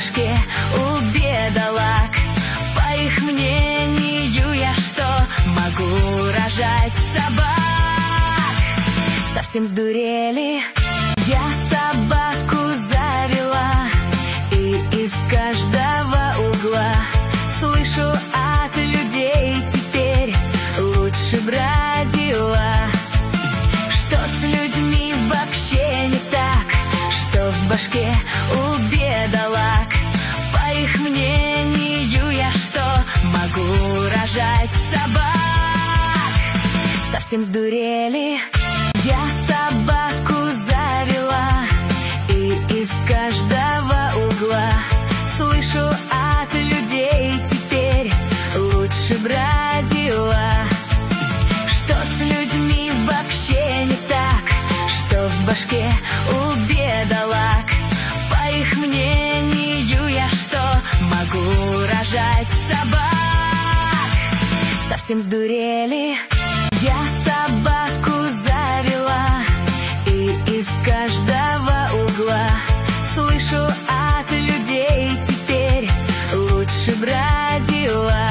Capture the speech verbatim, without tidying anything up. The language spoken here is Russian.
башке у бедолаг. По их мнению я что, могу рожать собак? Совсем сдурели, я собаку завела, и из каждого угла слышу от людей теперь: лучше б родила. Что с людьми вообще не так, что в башке у бедолаг? По их мнению я что, могу рожать собак? Совсем сдурели, я собаку завела, и из каждого угла слышу от людей теперь: лучше б родила. Что с людьми вообще не так, что в башке у бедолаг? По их мнению я что, могу рожать собак? Совсем сдурели, я собаку